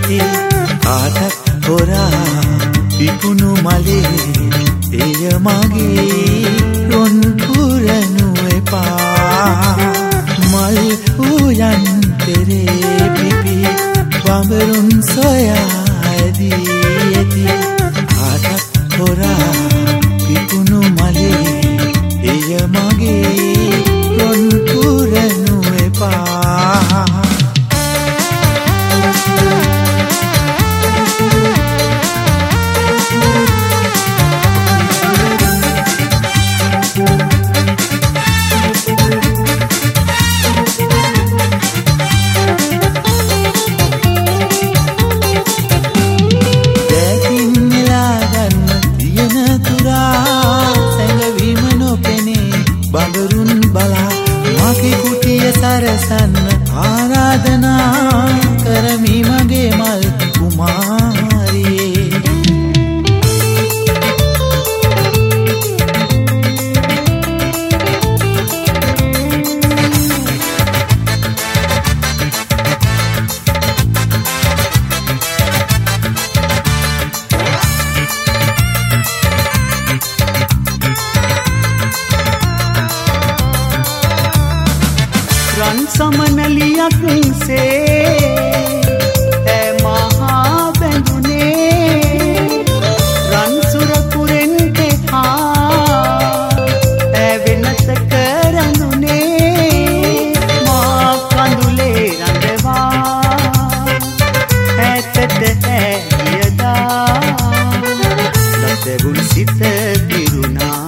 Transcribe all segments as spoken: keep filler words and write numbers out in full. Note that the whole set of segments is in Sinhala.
ඇති කාටත් හොරා පිපුණු මලේ එය මගේ රොන් පුරනු එපා මල් උයන් පෙරේ පිපි බඹරුන් සොයා ඇදී ඇති කාටත් හොරා පිපුණු මලේ එය මගේ රොන් පුරනු එපා සරසන්න ආරාධනා කරමි මගේ මල් කුමාරියේ රන් සමනලියක් සේ ඈ මහා බැඳුනේ රන් සුරපුරෙන් තෙහා ඈ වෙනස කරනුනේ මා කඳුලේ රඳවා ඈතට ඇයදා ලතගුල් සිත පිරුණා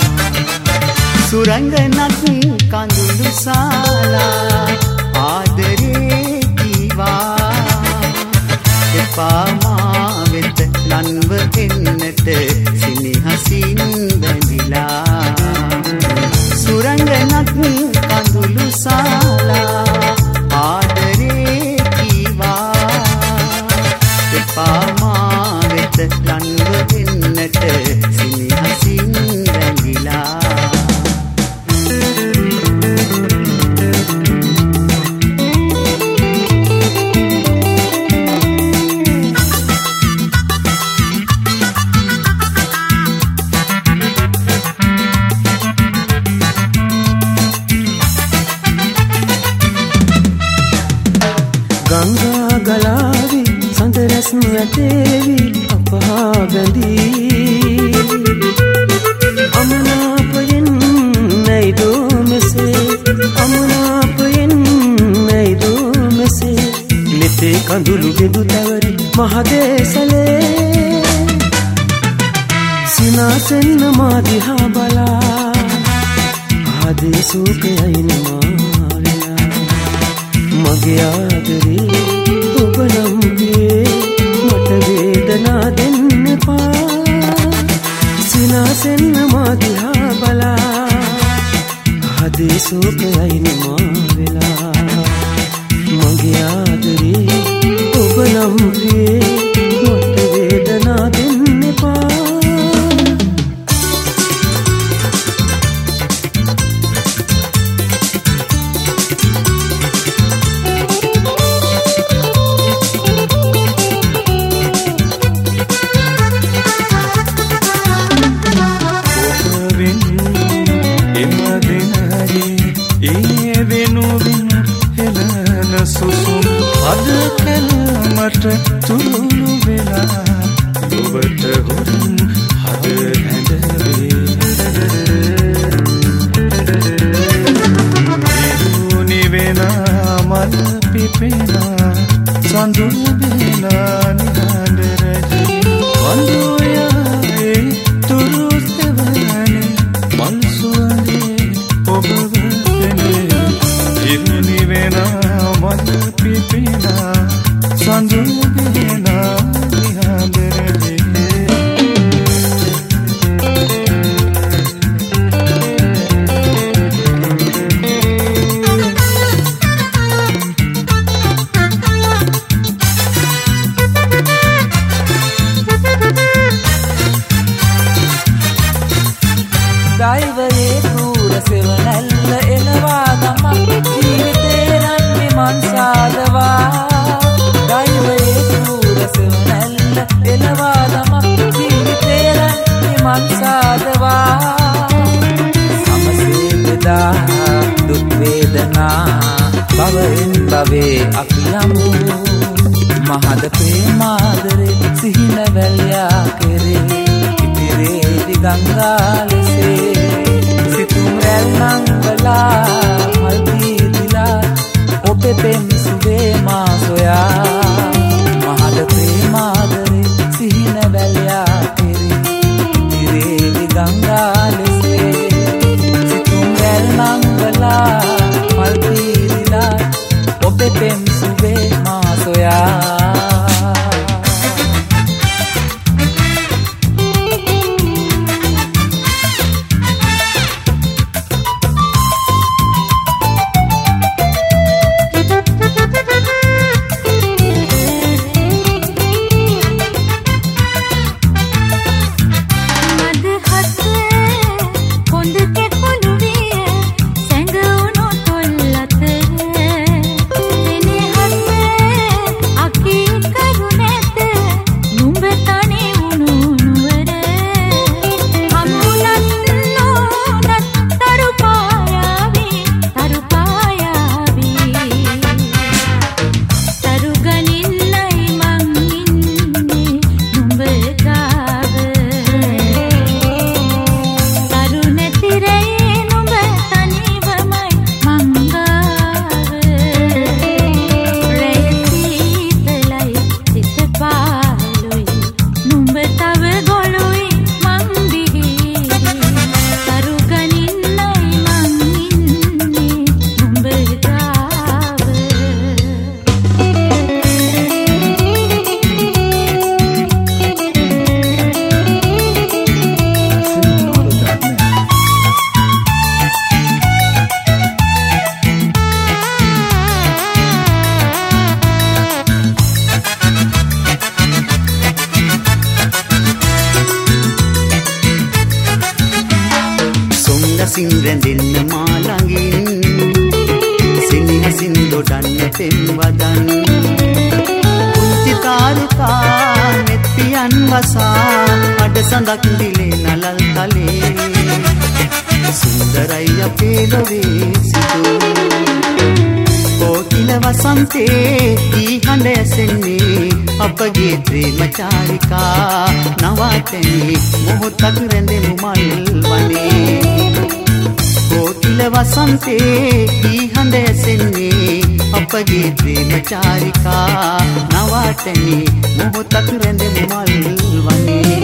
සුරංගනක් කඳුළු සාලා ආදරේ කීවා එපා මා වෙත ලන්ව එන්නට සිනහසින් බැඳිලා සුරංගනක් කඳුළු සාලා ආදරේ කීවා එපා මා වෙත ලන්ව එන්නට සිනහසින් බැඳිලා ගංගා ගලාවි සඳ රැස් ඇතේවි අපහා බැඳී අමනාපයෙන් නැයිදෝ මෙසේ අමනාපයෙන් නැයිදෝ මෙසේ ලිතේ කඳුළු බිඳු තැවරි මහදේසලේ සිනාසෙන්න මා දිහා බලා ආදේ සූකයයි නමා මගේ ආදරේ ඔබ නම් ගේ මට වේදනා දෙන්න එපා සිනාසෙන්න මා දිහා බලා ආදේ සෝකයයි නමා වෙලා මගේ ආදරේ ඔබ නම් ගේ මට වේදනා දෙන්න එපා තුරුළු වෙලා ඔබට හොරන් හද හැඳවේ ඉරුණි වෙනා මල් පිපෙනා සඳුන් බේලා නිහඬ රැජි වඳුයායේ තුරුස්තවනේ මල් සුවඳේ ඔබ වෙන්නේ ඉරුණි වෙනා මල් පිපෙනා සඳුන් බේලා නිහඬ රැජි දෛවයේ කූර සෙවණැල්ල එනවා ගමක් ජීවිතේ නම් විමන් සාදවා දෛවයේ ගුවන් සාදවා සමසේ බෙදා දුක් වේදනා භවෙන් භවේ අපි යමු මහද ප්‍රේමාදරේ සිහින වැල්යා කෙරේ ඉතිරේ දිගංගා ලෙසේ සිතුම් රැල් නංගලා මල් දීලා ඔබේ පෙම් සුවේ මා සොයා මහද ප්‍රේමාදරේ සිහින වැල්යා කෙරේ ඉතිරේ දිගංගා ලෙසේ සිතුම් රැල් නංගලා මල් දීලා ඔබේ පෙම් සුවේ මා සොයා සින්රැඳෙන්න මා ළඟින් සිනහසින් දොඩන්න පෙම් වදන් කුංචි තාරුකා නෙත්පියන් වසා අඩ සඳක් දිලේ නලල් තලේ සුන්දරයි අපේ ලොවේ සිටු කෝකිල වසන්තේ දී හඬ ඇසෙන්නේ අපගේ ප්‍රේම චාරිකා නවතැනි මොහොතක් රැඳෙමු මල් වනේ කෝකිල වසන්තේ දී හඬ ඇසෙන්නේ අපගේ ප්‍රේම චාරිකා නවතැනි මොහොතක් රැඳෙමු මල් වනේ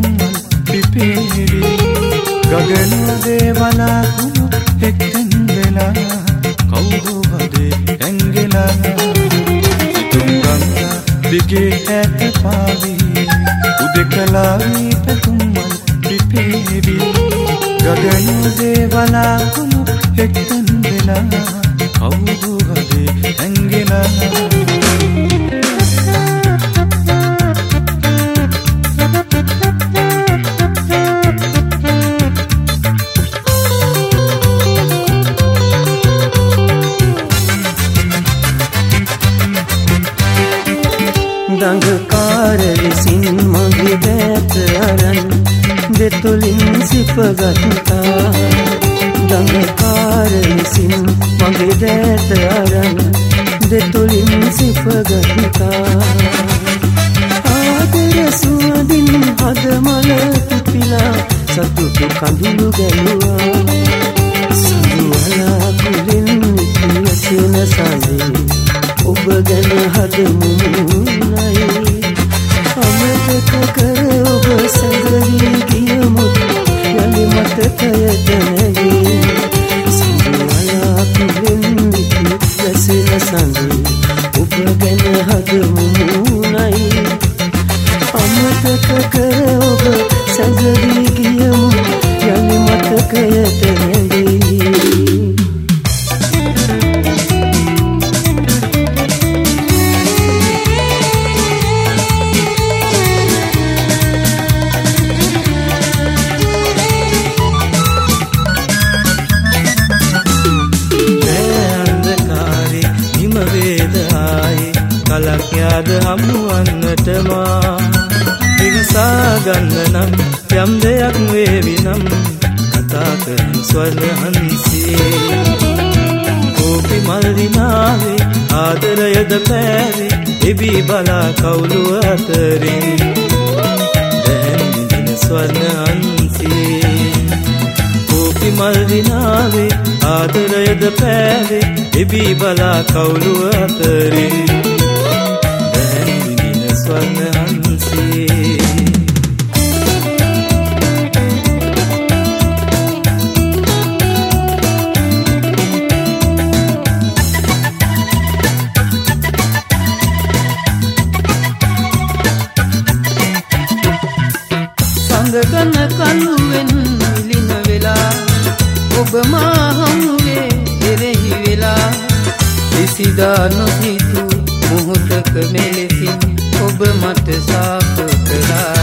ගගන දේවලා කුණු එක්කන් වෙලා වෙලා කවුරු හදේ ඇංගෙලා සිතුම් ගංගා දිගේ ඇත පාවී උදෙකලාවී පැතුම්මල් පිපේවි ගගන දේවලාකුළු එක්තන් වෙලා කවුරු හදේ ඇංගෙලා දඟකාර විසින් මගේ දෑත අරන් දෙතුලින් සිපගත්තා දඟකාර විසින් මගේ දෑත අරන් දෙතුලින් සිපගත්තා ආදර සුවඳින් හදමල පිපිලා සතුටු කඳුළු ගැලුවා සඳුවලා කුලින් නිතියසෙන සඳේ ඔබ ගැන හදමුණයි අමතක කර ඔබ සැඟවී ගියමුත් යලි මතකයට නැගේ සඳුවලා කුලෙන් නිති වැසෙන සඳේ ඔබ ගැන හදමුණයි අමතක කර ඔබ සැඟවී ගියමුත් යලි මතකයට නැගේ යාද හමුවන්නටමා විමසා ගන්න නම් යම් දෙයක් වේවි නම් කතා කරන ස්වර්ණහන්සේ කෝපි මල් දිනාවේ ආදරයද පෑවේ එබී බලා කවුළු අතරින් දැන් විඳින ස්වර්ණහන්සේ කෝපි මල් දිනාවේ ආදරයද පෑවේ එබී බලා කවුළු අතරින් ස්වර්ණහන්සේ සඳකන කළුවෙන් විලින වෙලා ඔබ මා හමුවේ එරෙහි වෙලා කිසිදා නොහිතු මොහොතක මෙලෙසින් ඔබ මට සාප කළා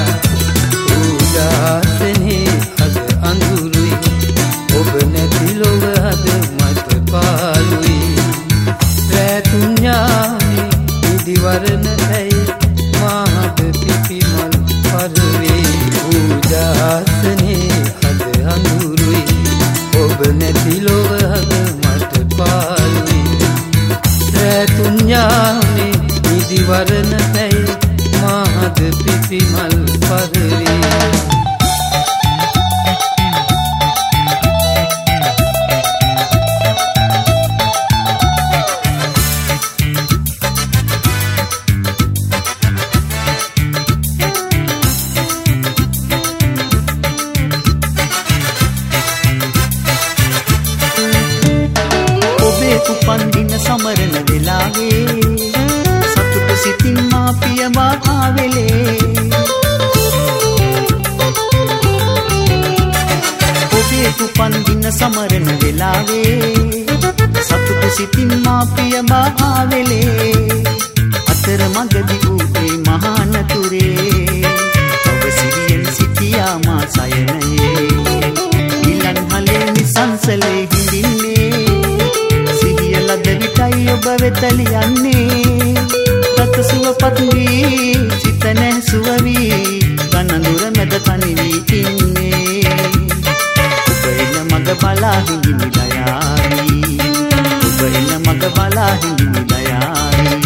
උදාසනේ අද අඳුරුයි ඔබ නැති ලොව අද මට පාළුයි රැතුම් ඥානේ ඉදිවරණ ඇයි මාහද පිපි මල් පරවේ උදාසනේ අද අඳුරුයි ඔබ නැති ලොව අද මට පාළුයි රැතුම් ඥානේ ඉදිවරණ ඇයි මාහද පිපි මල් පරවේ ඔබේ උපන්දින සමරන වෙලාවේ සතුට සිතින් මා පියමා ආවෙලේ ඔබේ උපන්දින සමරන වෙලාවේ සතුට සිතින් මා පියමා ආවෙලේ අතර මඟදී ඌේ මහානතුරේ ඔබ සිරියෙන් සිටියා මා සයනයේ ඉලන් හලේ නිසංසලේ හිඳින්නේ සිහියලද විටයි ඔබ වෙතලියන්නේ රත සුවපත් වී සිත නැසුව වී ගනඳුර මැද තනි වී ඉන්නේ ඔබ එන මග බලා හිඳිමිලා යාවි ඔබ එන මග බලා හිඳිමිලා යාවි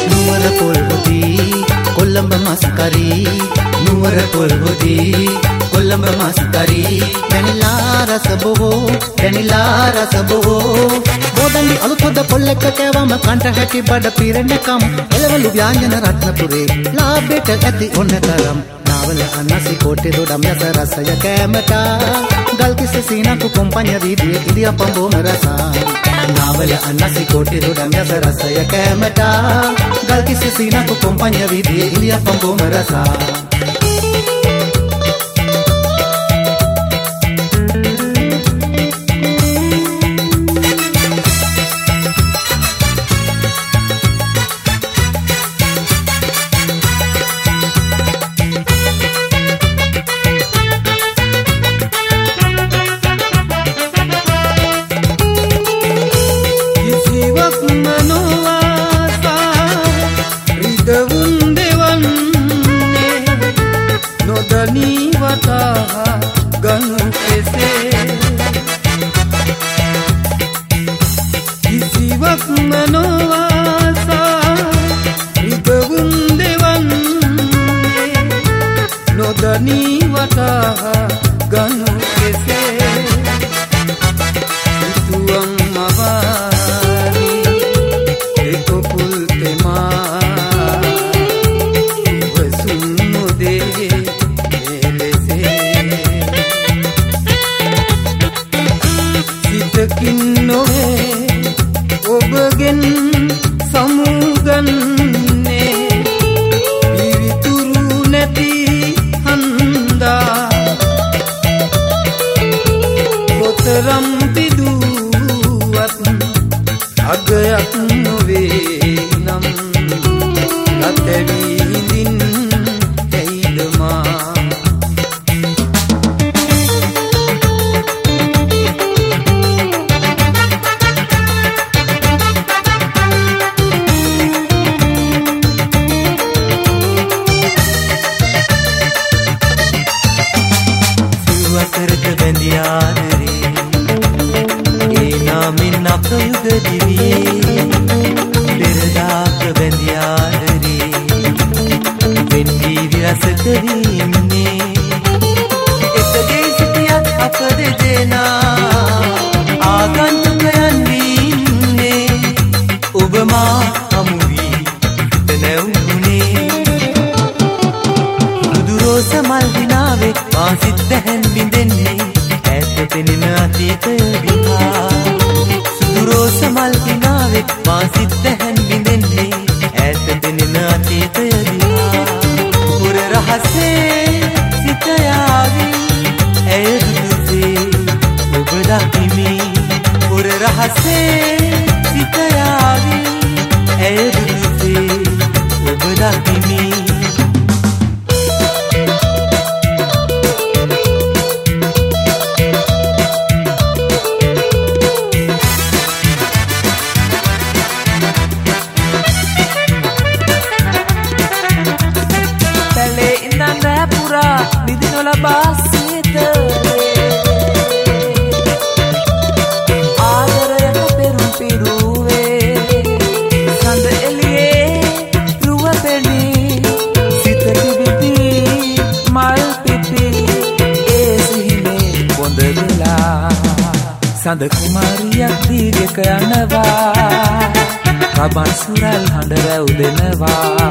කොළඹ මස් කරී නුවර පොල් හොදී කොළඹ මස්තරි වැනිලා රස බොහෝ වැනිලා රස බොහෝ බෝදන්දි අලුත් හොද පොල්ලක කෑවම කන්ට හැටි බඩ පිරෙන්නකම් එළවලු ව්‍යාංජන රත්නපුරේ ලාභයට ඇති ඔන්න තරම් නාවල අනසි කෝටේ දොඩම් යස රසය කෑමට ගල් කිස සීනකු කොම්පඤ්ඤ වීදියේ ඉදියපම් බොම රසා නාවල අනසි කෝටේ දොඩම් යස රසය කෑමට ගල් කිස සීනකු කොම්පඤ්ඤ වීදියේ ඉදියපම් බොම රසා සඳ කුමාරියක් දීර්ඝක යනවා කබන් සුරල් හඬ වැව් දෙනවා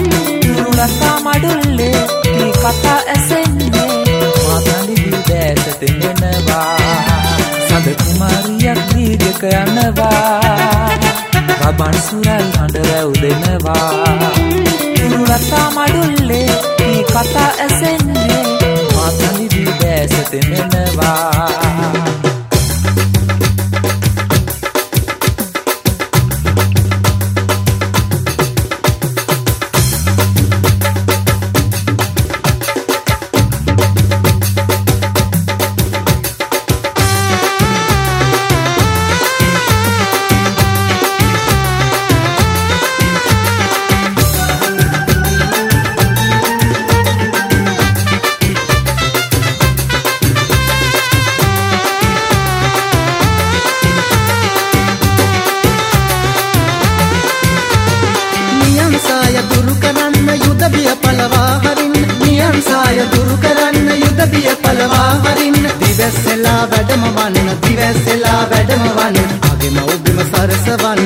තුරුලතා මඩුල්ලේ මේ කතා ඇසෙන්නේ මාතලි දෑසට එනවා සඳ කුමාරියක් දීර්ඝක යනවා කබන් සුරල් හඬ වැව් දෙනවා තුරුලතා මඩුල්ලේ මේ කතා ඇසෙන්නේ මාතලි දෑසට එනවා දිවැස්සලා වැඩම වන්න දිවැස්සලා වැඩම වන්න මගේ මව්බිම සරසවන්න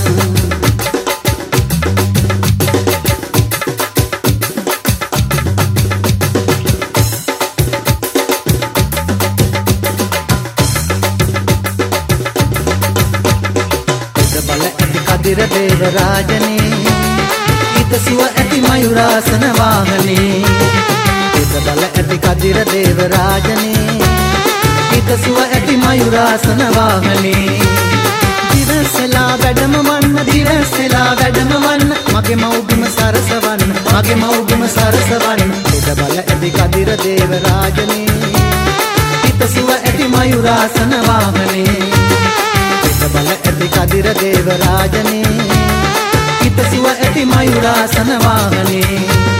කදිර දේව රාජනේ ඉතසුව ඇති මයුරාසන වාහනේ ඉත බල ඇති කදිර දේව රාජනේ ඉතසුව ඇති මයුරාසන වාහනේ දිවසලා වැඩම වන්න දිවසලා වැඩම වන්න මගේ මව්බිම සරසවන්න මගේ මව්බිම සරසවන්න ඉත බල ඇති කදිර දේව රාජනේ ඉතසුව ඇති මයුරාසන වාහනේ බල ඇති කදිර දේව රාජනේ හිතසුව ඇති මයුරාසන වාහනේ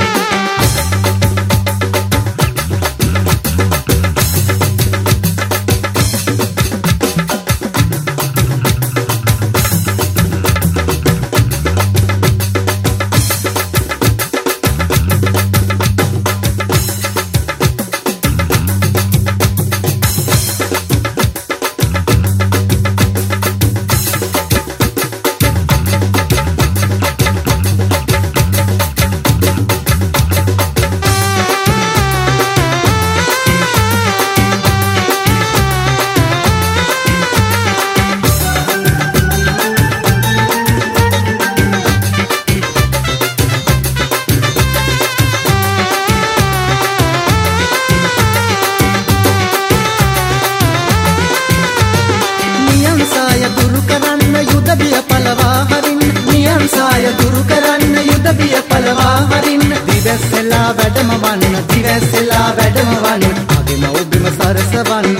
දිවැස්සලා වැඩම වන්න දිවැස්සලා වැඩම වන්න මගේ මව්බිම සරසවන්න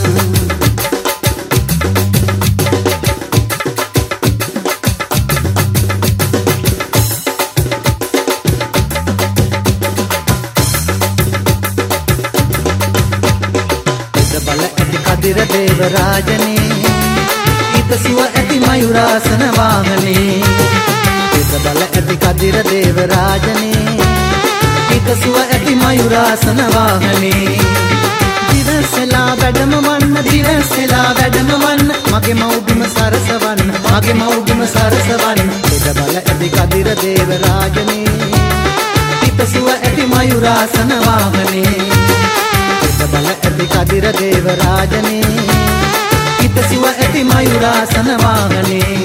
බල ඇති කදිර දේව රාජනේ ඉතසුව ඇති මයුරාසන වාහනේ බල ඇති කදිර දේව රාජනේ හිතසුව ඇති මයුරාසන වාහනේ දිවසලා වැඩම වන්න දිවසලා වැඩම වන්න මගේ මව්බිම සරසවන්න මගේ මව්බිම සරසවන්න ඉත බල ඇති කදිර දේව රාජනේ හිතසුව ඇති මයුරාසන වාහනේ ඉත බල ඇති කදිර දේව රාජනේ හිතසුව ඇති මයුරාසන වාහනේ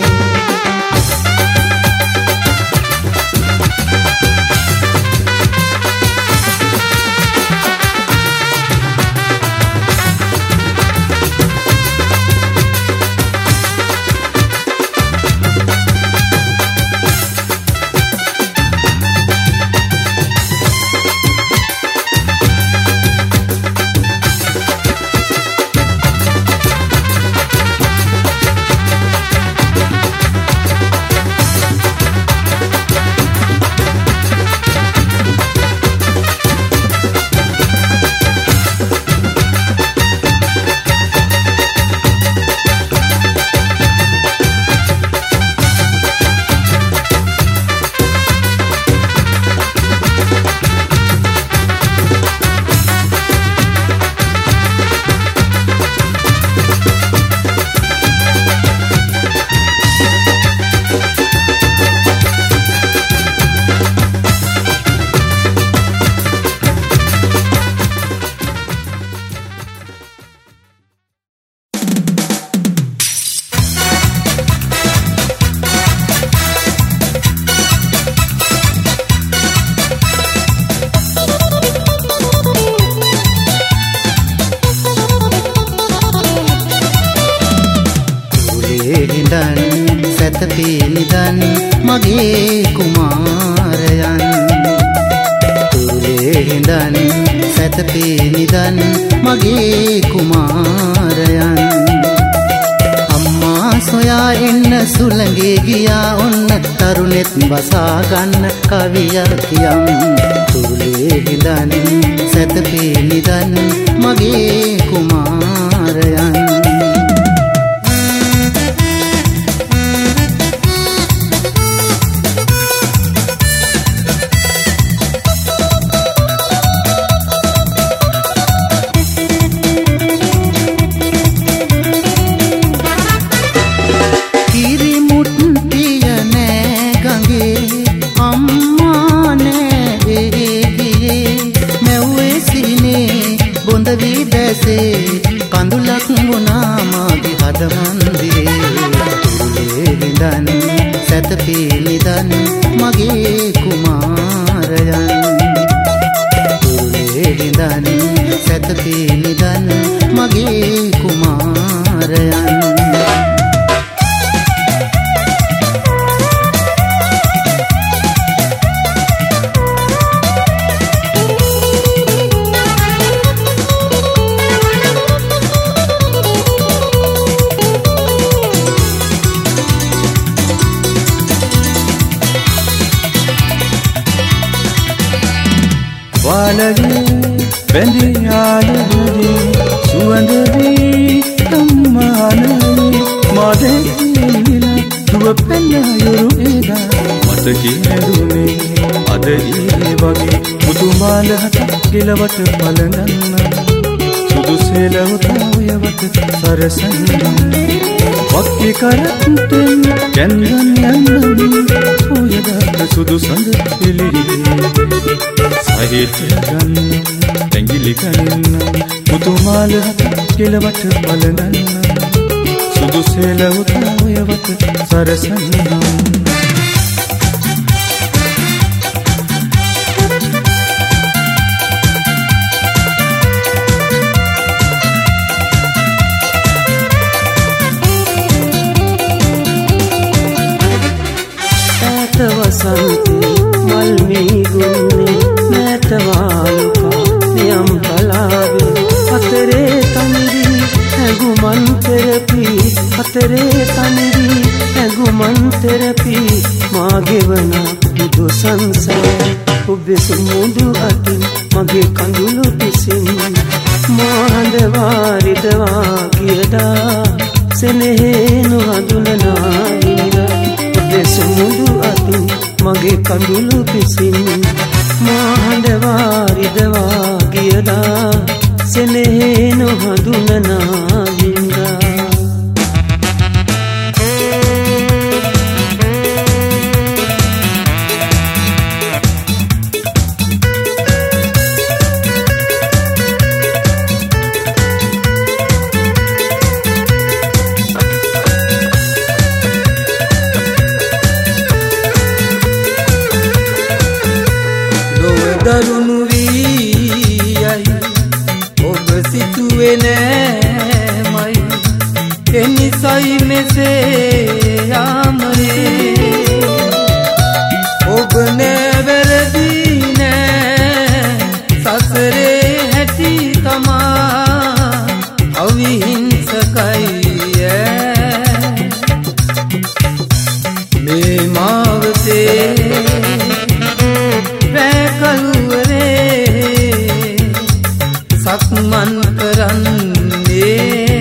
සැතපීනිදන් මගේ කුමාරයන් තුලේ හිඳන් සැතපීනිදන් මගේ කුමාරයන් අම්මා සොයා එන්න සුළඟේ ගියා ඔන්න තරුණෙත් බසා ගන්න කවියක් කියම් තුලේ හිඳන් සැතපීනිදන් මගේ කුමාරයන් වී දැසේ කඳුලක් වුණා මාගේ හද මන්දිරේ තුරුලේ විඳන් සැතපී නිදන් මගේ කුමාරයන් තුරුලේ විඳන් සැතපී නිදන් මගේ කුමාරයන් वालगे बंदियालगे सुवंदवी कम्माने मादे नीला दुव पेन्ना युरुएदा मतकी नेदुने अद ඊ වගේ මුතුමාල හත ගිලවට පලඳන්න සුදු සේලවත ඔයවට සරසන්න වක්කි කරන්තෙන් කැන්දන් යන්නවි ඔයද සුදු සඳ එළියේ සහිත ගන්න ඇඟිලි කනින්න මුතුමාල හත ගිලවට පලඳන්න සුදු සේලවත ඔයවට සරසන්න वसंती मलमी गुन्ने मैतवालुका नियम पलावे अतरे तमरी गुमन तेरपी अतरे तमरी गुमन तेरपी मागे बना दो संसार उबे समुदु अति मगे कंदुलु पिसिन मोहंदवारी दवा गिरदा सेनेनु हदुलना इंदा සමුදු අති මගේ කඳුළු පිසින් මහඬවාරිදවා ගියදා සෙනෙහේ නොහඳුනනා වින්දා දරුණු වී යයි ඔබ සිතුවේ නෑමයි එනිසයි මෙසේ යාමනේ ඔබ නැවැරදි නෑ සසරේ හැටි තමා අවිහිංසකයි මේ මාවතේ සක්මන් කරන්නේ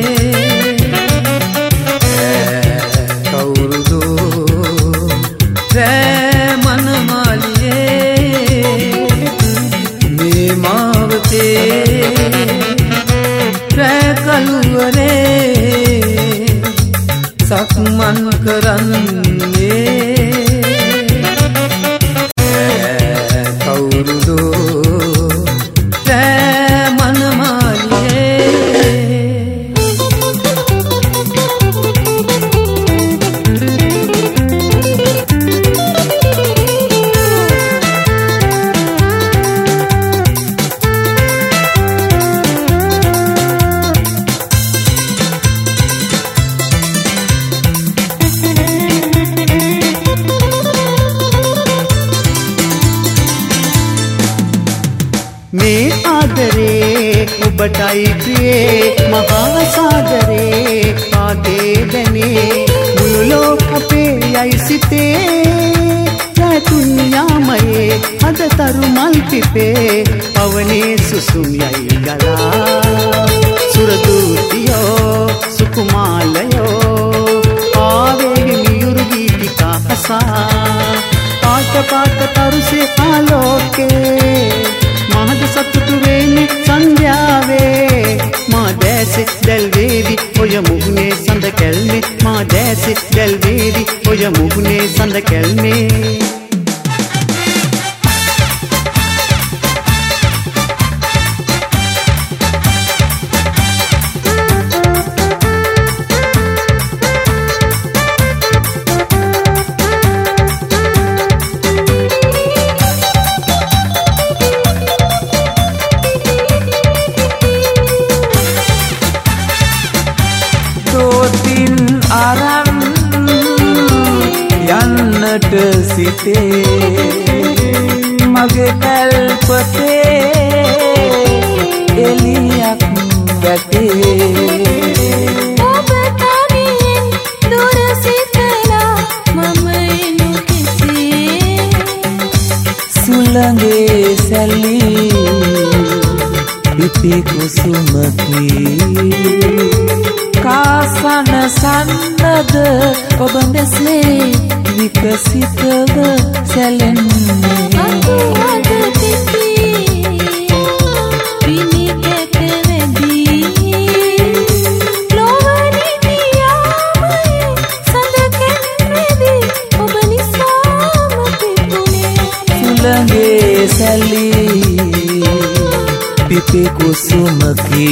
කවුරුදෝ රැමන මාලියේ මේ මාවතේ රැකලුවනේ සක්මන් කරන්නේ මේ ආදරේ ඔබටයි ප්‍රියේ මහා සාදරේ ආදේ දැනේ මුළු ලෝක අපේ යයි සිතේ රැතුන් යාමයේ අද තරු මල් පිපේ පවනේ සුසුම් යයි ගලා සුරදූතියෝ සුකුමාලයෝ ආවේග මියුරු ගීතිකා හසා පාට පාට තරුසේ ආලෝකේ මහද සතුටු වෙන්නේ සංධ්‍යාවේ මා දැසේ දැල් වේවි ඔය මුහුණේ සඳ කැල්මේ මා දැසේ දැල් වේවි ඔය මුහුණේ සඳ කැල්මේ සිතේ මගේ කල්පතේ එලියක් වැටේ ඔබ තනියෙන් දුර සිතලා මම එනු කෙසේ සුළඟේ සැලී පිපි කුසුමකි කාසන සන්නද ඔබ මෙසේ විකසිතව සැලෙන්නේ අතු අද පිපි පිනි කැට වැදී ලොවනි නියාමය සඳකෙන් වැදී ඔබ නිසාම පිපුනේ සුළඟේ සැලී පිපි කුසුමකි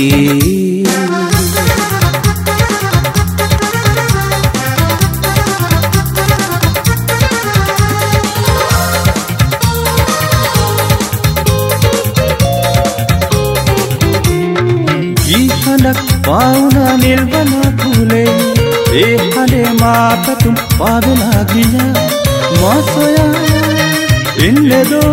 පාවුනා නිල්වන කුලේ ඒ හඬේ මා පැතුම් පාවෙලා ගියා මා සොයා ඉන්නේදෝ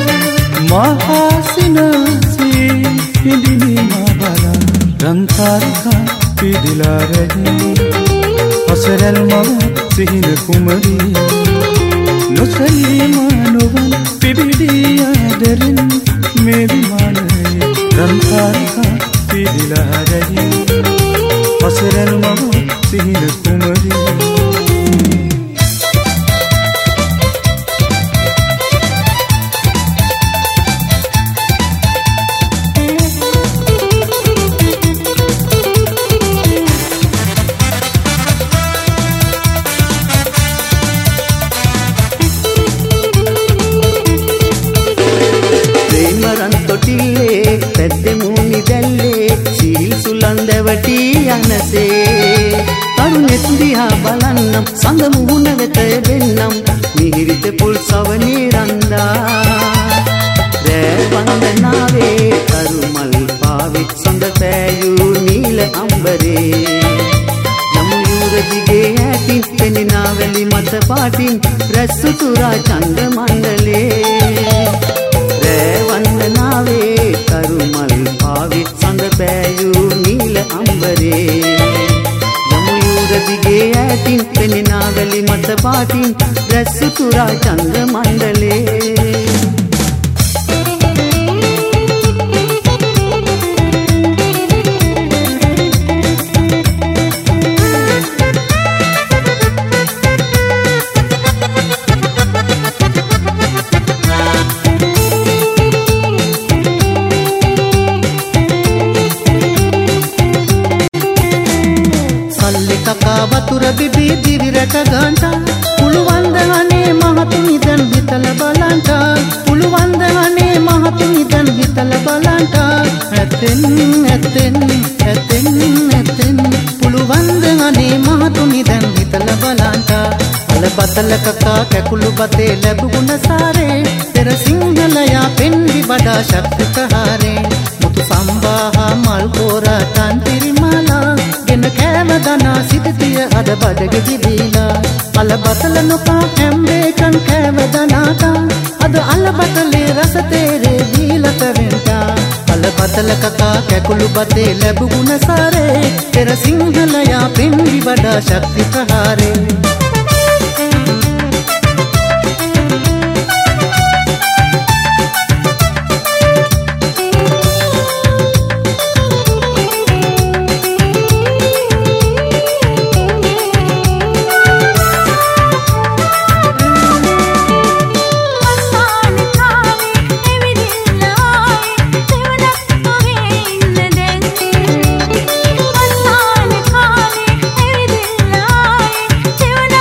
මහසිනාසී හිඳිනි මා බලා රන්තාරිකා පිදිලා රැහි අසරල් මව සිහින කුමරිය නොසලී මා නොවන් පිබිඩී ආදරෙන් මේ විමානයේ රන්තාරිකා පිදිලා රැහි අසරල් මව සිහින කුමරිය තරුණෙත් දිහා බලන්නම් සඳ මුහුණ වෙත වෙන්නම් මිහිරිත පුල් සවනේ රන්දා රෑ වන්දනාවේ කරුමල් පාවෙත් සඳ පෑයූ නීල අම්බරේ යමු යුර දිගේ ඇතින් පෙනෙනාවැලි මත පාටින් රැස්සුතුරා චන්ද මණ්ඩලේ රෑ වන්දනාවේ කරුමල් පාවෙත් සඳ පෑයූ නීල අම්බරේ දිගේ ඇතින් පෙනෙනාවැලි මත පාටින් රැස්සුතුරා චන්ද්‍ර මණ්ඩලේ වතුර බිබී දිවිරට ගන්ට පුළුවන්ද අනේ මහතුනි දැන් හිතල බලන්ට පුළුවන්ද අනේ මහතුනි දැන් හිතල බලන්ට ඇතෙන් ඇතෙන් ඇතෙන් ඇතෙන් පුළුවන්ද අනේ මහතුනි දැන් හිතල බලන්ට අල බතල කකා කැකුළු බතේ ලැබුණ සාරේ පෙර සිංහලයා පෙන්වි වඩා ශක්ති ප්‍රහාරේ මුතු සම්බාහා මල් කෝරා තන්තිරි මාලා ගෙන කෑම දනා සිටිතිය අද බඩග දිවිලා අල බතල නොකා හැම්බේකන් කෑම දනාතා අද අල බතලේ රස තේරේ දීලත වෙන්ටා අල බතල කකා කැකුළු බතේ ලැබුණ සාරේ පෙර සිංහලයා පෙන්වි වඩා ශක්ති ප්‍රහාරේ Tuna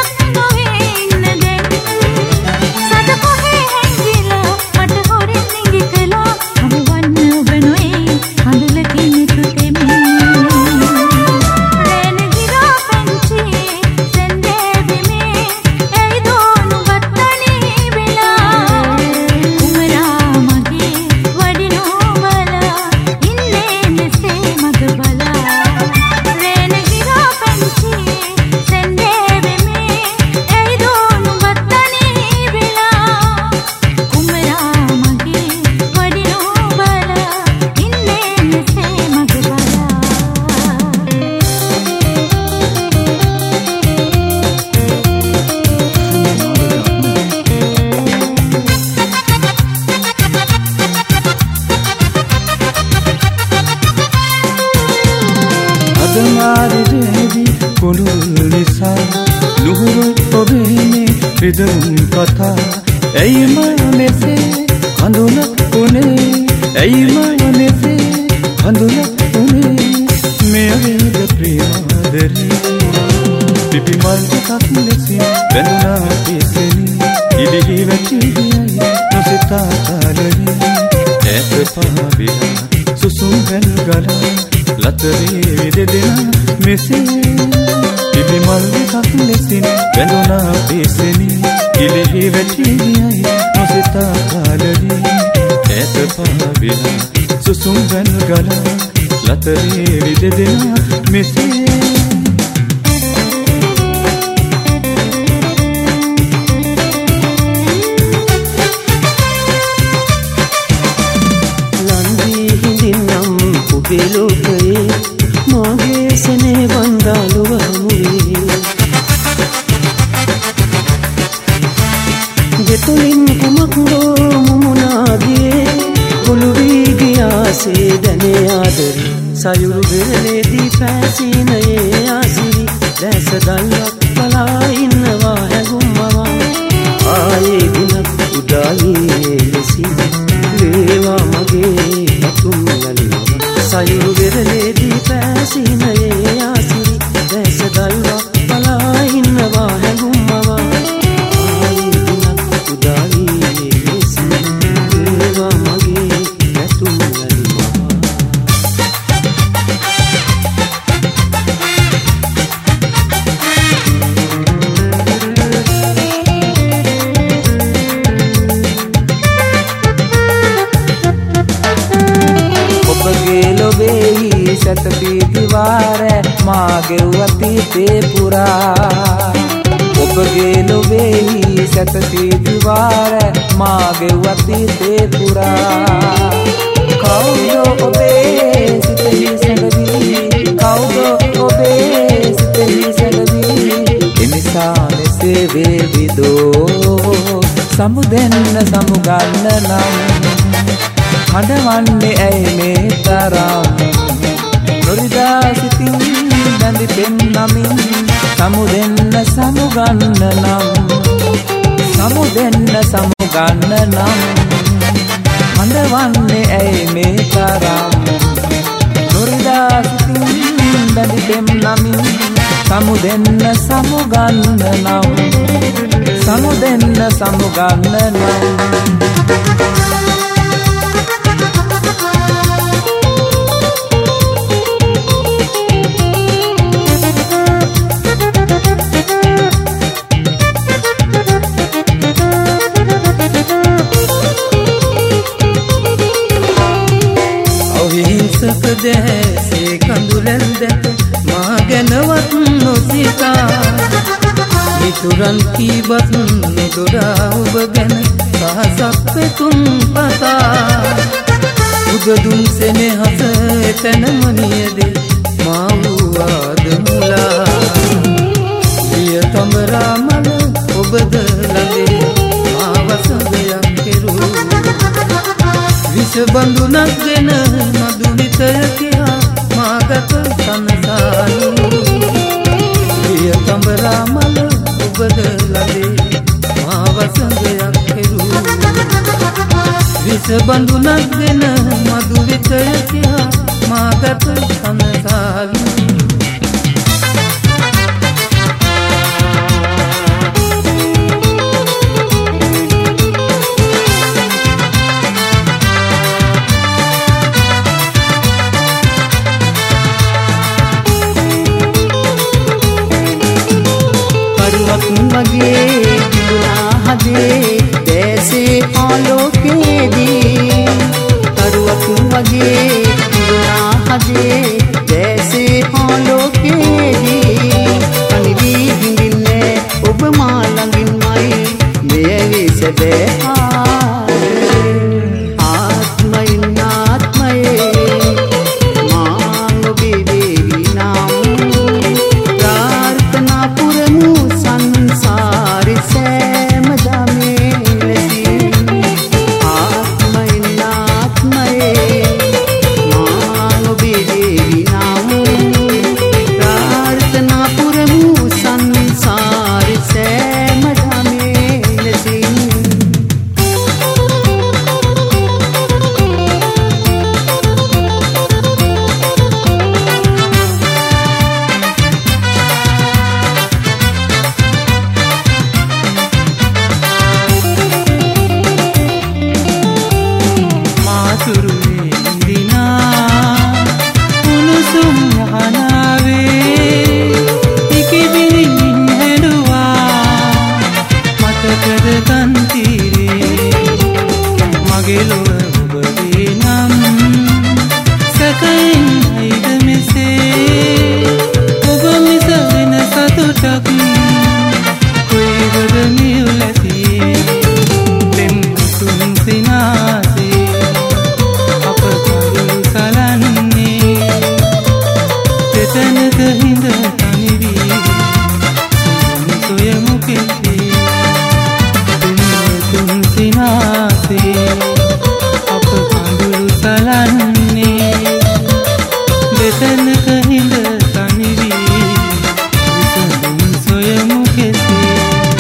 අගමාරුදේවි කුණුල් නිසා නුහුරු ඔබේනේ රිදම් කතා ඇයි මා මෙසේ හඳුනක් උනේ ඇයි මා මෙසේ හඳුනක් උනේ මෙයද ප්‍රේමාදරේ පිපි මල් එකක් ලෙසින් බැඳුනා කෙසෙනි ඉදිහි වැටියයි නොසිතා කාලේ ඈත පාවිලා සුසුම් වැල් ගලා ලතරේ විදෙදෙනා මෙසේ පිපි මල් එකක් ලෙසින් බැඳුනා කෙසෙනි ඉදිහි වැටියයි නොසිතා කාලේ ඈත පාවිලා සුසුම් වැල් ගලා ලතරේ විදෙදෙනා මෙසේ ලෝකයේ මාගේ සනේ වන්දාලුව හමුවේ දෙතුලින් කුමක්දෝ මුමුණාගේ ගොළුවී ගියාසේ දැනේ ආදරේ සයුරු වෙරළේදී පැසීනයේ ආසිරි දැස දල්ලක් බලා ඉන්නවා හැඟුම්මවා ආයේ දිනක් උදායේ ලෙසින් ලේවා මගේ අතුම් යලිනවා සයුරු වෙරළේදී පැසීනයේ ආසිරි දැස දල්ලක් බලා ඉන්නවා හැඟුම්මවා ආයේ දිනක් උදායේ ලෙසින් ලේවා මගේ අතුම් යලිනවා සතපීතිවාර මාගේ අතීතේ පුරා ඔබගේ ලොවේහි සතපීතිවාර මාගේ අතීතේ පුරා කවුද ඔබේ සිතෙහි සැඟවී කවුද ඔබේ සිතෙහි සැඟවී එනිසා මෙසේ වේවිදෝ සමුදෙන්න සමුගන්න නම් හඬවන්නේ ඇයි මේ තරම් නොරිදා සිතින් බැඳි පෙන්නමින් සමුදෙන්න සමුගන්න නම් සමුදෙන්න සමුගන්න නම් හඬවන්නේ ඇයි මේ තරම් නොරිදා සිතින් බැඳි පෙන්නමින් සමුදෙන්න සමුගන්න නම් සමුදෙන්න සමුගන්න නම් දැසේ කඳුලෙන් දැක මා ගැනවත් නොසිතා මිතුරන් කීවත් නොදොඩා ඔබ ගැන සහසක් පෙතුම් පතා උදදුම් සෙනෙහස එතැනම නියදේ මා වූවාද මුලා විය තඹරා මල ඔබද ළඟේ මා වසඟයක් කෙරූ විස බඳුනක් ගෙන මදු විතර කියා මාගත සනසාලු විය තඹරා මල ඔබද ළඟේ මා වසඟයක් කෙරූ විස බඳුනක් ගෙන මදු විතර කියා මාගත සනසාලු මගේ දිනා හදේ දැසේ ආලෝකයේදී කරුවක් මගේ දිනා හදේ දැසේ ආලෝකයේදී අනිවි හිඳින්නේ ඔබ මා ළඟින්මයි මෙය විසබේ ආත්මයින් ආත්මයේ මාංග බිදේවි නම් ප්‍රාර්ථනා පුරමු සංසාරි සෑම දමේ ලෙසින් ආත්මයින් ආත්මයේ මාංග බිදේවි කොතැනක හිඳ තනිවී විසඳුම් සොයමු කෙසේ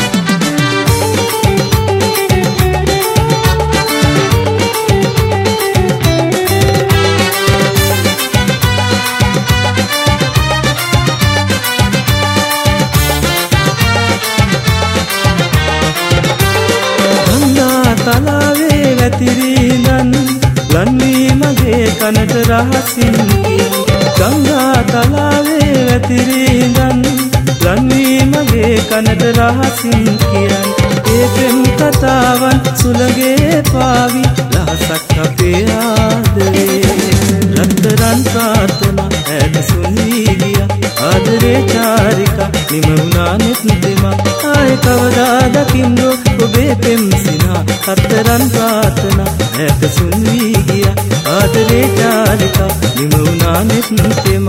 තලාවේ වැතිරීඳන් ලන්වී මගේ කනට රහසින් ගංගා තලාවේ වැතිරීඳන් ලන්වී මගේ කනට රහසින් කියන් ඒ පෙම් කතාවන් සුළගේ පාවි රහසක් අපේ ආදරේ රත්තරන් ප්‍රාර්ථනා ඇට සුන්වී ගිය ආදරේ චාරිකා නිම වුණා නෙත්දෙම ආය කවදා දකින්නෝ ඔබේ පෙම් සිනා රත්තරන් ප්‍රාර්ථනා ඇට සුන්වී ගිය ආදරේ චාරිකා නිම වුණා නෙත්දෙම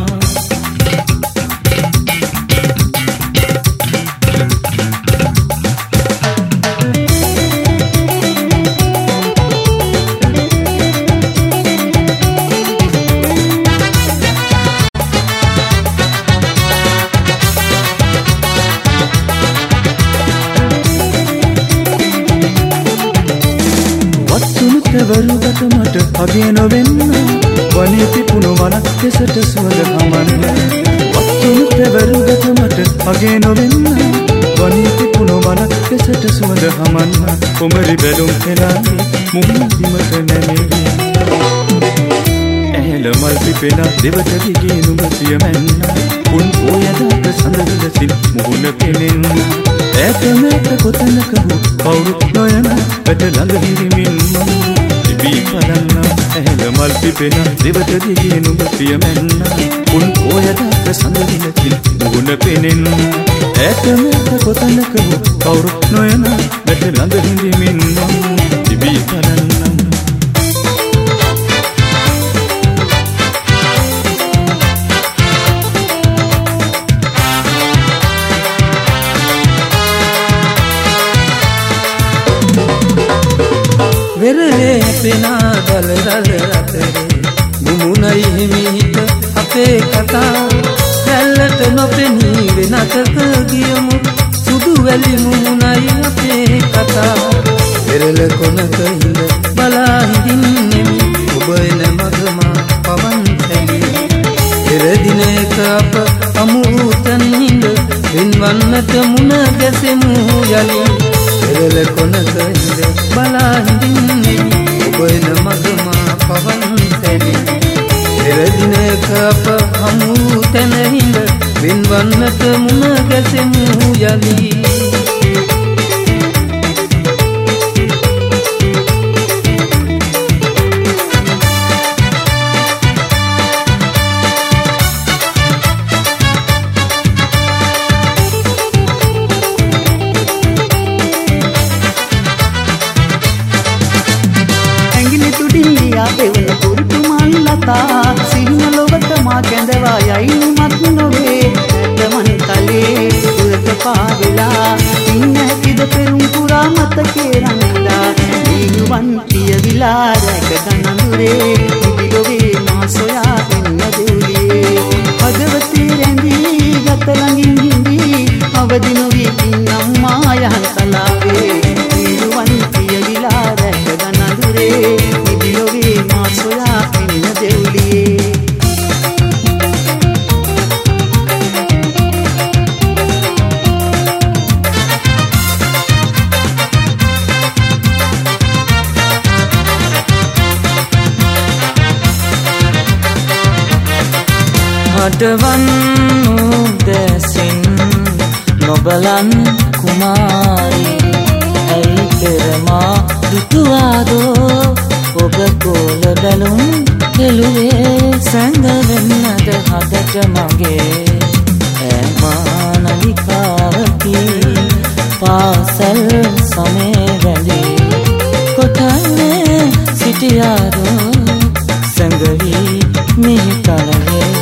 වරුගත මට අගේ නොවෙන්න වනේ පිපුණු වනක් දෙසට සුවඳ හමන්න වත්තුනුත් වරුගත මට අගේ නොවෙන්න වනේ පිපුණු වනක් දෙසට සුවඳ හමන්න කුමරි බැලුම් හෙලාගේ මුහුණ බිමට නැමෙවි ඇහෙල මල් පිපෙන දෙවට දිගේ නුඹ සියමැන්න උන් පොයදාට සඳවිලසින් මුහුණ පෙනෙන්න ඈත මෑත කොතැනක වූ කවුරුත් නොයන වැට ළඟ හිරිමින් දී බලන්න ඇහෙල මල් පිපෙන දෙවට දිගේ නුඹ පියමැන්න උන් පොයදාට සඳවිලසින් මුහුණ පෙනෙන්න ඈත මෑත කොතැනක වූ කවුරුත් නොයන වැට ළඟ හිරිමින් දී බලන්න වෙරළේ පෙනා දල දල රතරේ මුමුණයි හිමිහිට අපේ කතා රැල්ලට නොපෙනී වෙනතක ගියමු සුදු වැලි මුමුණයි අපේ කතා වෙරළ කොනක හිඳ බලා හිඳින්නෙමි ඔබ එන මගමා පවන් සැලී පෙරදිනයක අප අමුතන් හිඳ වෙන්වන්නට මුණ ගැසෙමු යලි වෙරළ කොනක හිඳ බලා හිඳින්නෙමි ඔබ එන මගමා පවන් සැලී පෙරදිනයක අප හමු තැන හිඳ වෙන්වන්නට මුණ ගැසෙමු යලි දෙවන පුරුතු මල්ලතා සිහින ලොවට මා කැඳවා යයි මත් නොවේ ඇතමන් තලේ දුරට පාවෙලා ඉන්න හැකිද පෙරුම් පුරා මතකේ රඳලා දීනුවන් පියවිලා රැක ගනඳුරේ නිදිලොවේ මා සොයා එන්න දෙව්ලියේ භගවතී රැඳී ගත ළඟින් හිඳී අවදි නොවී ඉන්නම් මා යහන් තලාවේ දීනුවන් පියවිලා රැක ගනඳුරේ නිදිලොවේ මා සොයා එන්න දෙව්ලියේ හටවන්නු දැසින් නොබලන් කුමාරී ඇයි පෙරමා දුටුවාදෝ ඔබ කෝල බැලුම් හෙළුවේ සැඟවෙන්නද හදට මගේ ඇමානලිකාවකි පාසල් සමේ වැඳී කොටන්නේ සිටියාදෝ සැඟවී මිහි කලවේ